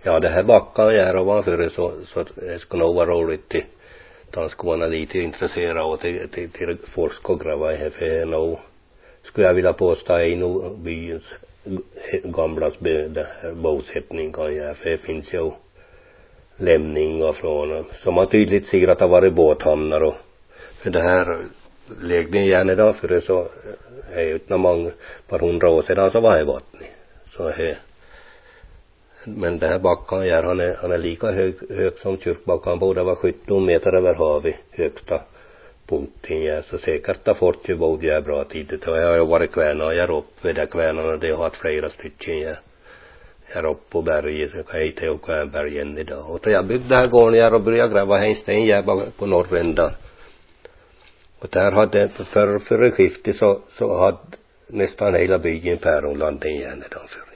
Ja, det här backan jag ovanför så det skulle nog vara roligt att skulle vara lite intresserad av till forska och gräva här för nog skulle jag vilja påstå en byns gamla bosättning kan jag, för det finns ju lämningar från som har tydligt säger att det har varit båthamnar och för det här lägden gärna idag för det så är utan många par 100 år sedan så var det vatten så här. Men det här backan här han är lika hög som kyrkbackan, både var 17 meter över havet högsta punkten. Ja, så säkert har fått ju både jag bra tidigt och jag har ju varit kvärna här uppe vid där kvärnarna, det har haft flera stycken. Ja. Här uppe på berget, så kan jag inte åka en bergen idag. Och jag byggde här gården här och började gräva här en sten här på norrändan. Och där hade för skiftet så hade nästan hela byggen päronland igen idag för.